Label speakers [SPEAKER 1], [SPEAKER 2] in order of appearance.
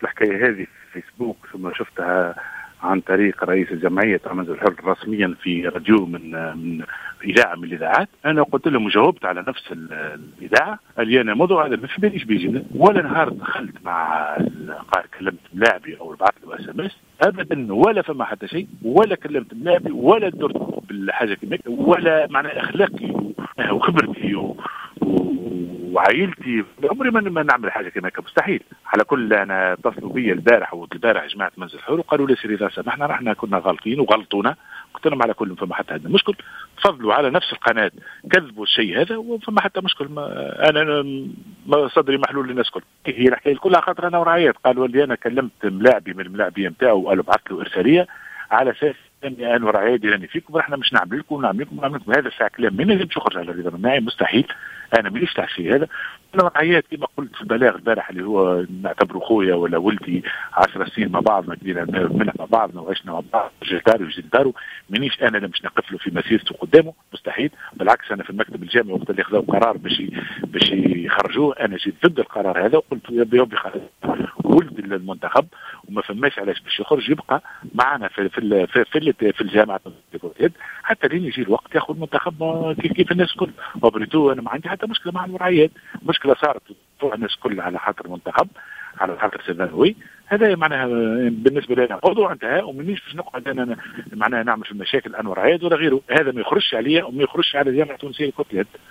[SPEAKER 1] الحكاية هذه في فيسبوك، ثم شفتها عن طريق رئيس الجمعية منزل الحر رسميا في راديو من إذاعة من الإذاعات. أنا قلت لهم وجاوبت على نفس الإذاعة اللي أنا موضوع هذا ما في باليش بيجي، ولا نهار دخلت مع كلمت ملاعبي أو بعث له SMS أبدا، ولا فما حتى شيء، ولا كلمت ملاعبي ولا درت بالحاجة كما ولا معنى أخلاقي وخبرتي وعائلتي عمري ما نعمل حاجه كما مستحيل. على كل انا اتصلوا بي البارح جماعه منزل الحر وقالوا لي سيدي اذا سمحنا احنا كنا غالطين وغلطونا. قلت لهم على كل فما حتى عندنا مشكل، تفضلوا على نفس القناه كذبوا الشيء هذا وفما حتى مشكل. انا صدري محلول للناس كل. هي الحكايه كلها خاطر انا ورعيات قالوا لي انا كلمت ملاعبي من الملاعبيه نتاعو وقالوا بعث له ارساليه على اساس اني انا ورعياتي راني فيكم احنا مش نعمل لكم هذا الساعه كلام من لازم يخرج على الرضا مناعي مستحيل. انا مانيش تاع الشيء هذا. انا ورعيات كما قلت في البلاغ البارح اللي هو نعتبره خويا ولا ولدي 10 سنين مع بعضنا كبيرة منها مع بعضنا وعشنا مع بعض جدارو مانيش انا اللي مش نقف له في مسيرته قدامه مستحيل. بالعكس انا في المكتب الجامعي وقت اللي خذوا قرار باش يخرجوه انا جيت ضد القرار هذا وقلت يا ربي خرج ولد المنتخب وما فماش علاش باش يخرج يبقى معنا في الجامعه حتى لين يجي الوقت ياخذ المنتخب كيف الناس الكل. وبريتو انا ما عندي حتى مشكله مع الوعيات، مشكله صارت الناس الكل على خاطر المنتخب على خاطر سيفانوي. هذا معناها بالنسبه لنا موضوع انتهى ومنيش باش نقعد انا معناها نعمل في المشاكل انور عياد ولا غيره. هذا ما يخرجش عليا وما يخرجش على الجامعه التونسيه لكره اليد.